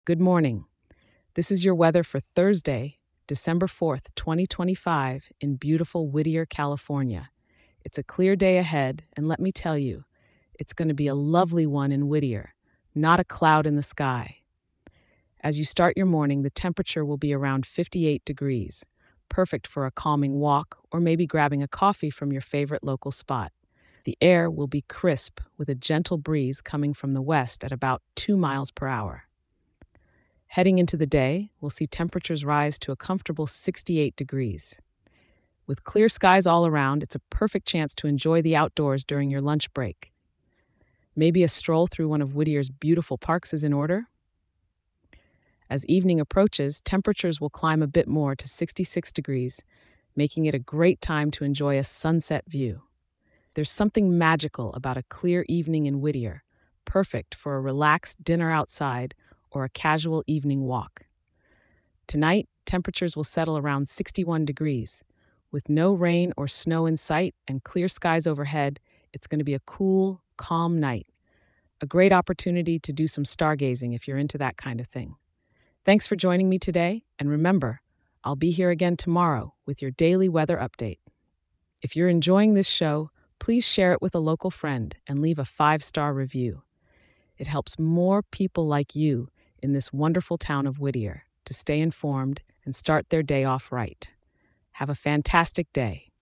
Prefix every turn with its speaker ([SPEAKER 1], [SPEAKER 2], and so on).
[SPEAKER 1] Good morning. This is your weather for Thursday, December 4th, 2025, in beautiful Whittier, California. It's a clear day ahead, and let me tell you, it's going to be a lovely one in Whittier, not a cloud in the sky. As you start your morning, the temperature will be around 58 degrees, perfect for a calming walk or maybe grabbing a coffee from your favorite local spot. The air will be crisp with a gentle breeze coming from the west at about 2 miles per hour. Heading into the day, we'll see temperatures rise to a comfortable 68 degrees. With clear skies all around, it's a perfect chance to enjoy the outdoors during your lunch break. Maybe a stroll through one of Whittier's beautiful parks is in order. As evening approaches, temperatures will climb a bit more to 66 degrees, making it a great time to enjoy a sunset view. There's something magical about a clear evening in Whittier, perfect for a relaxed dinner outside or a casual evening walk. Tonight, temperatures will settle around 61 degrees. With no rain or snow in sight and clear skies overhead, it's going to be a cool, calm night. A great opportunity to do some stargazing if you're into that kind of thing. Thanks for joining me today, and remember, I'll be here again tomorrow with your daily weather update. If you're enjoying this show, please share it with a local friend and leave a 5-star review. It helps more people like you in this wonderful town of Whittier to stay informed and start their day off right. Have a fantastic day.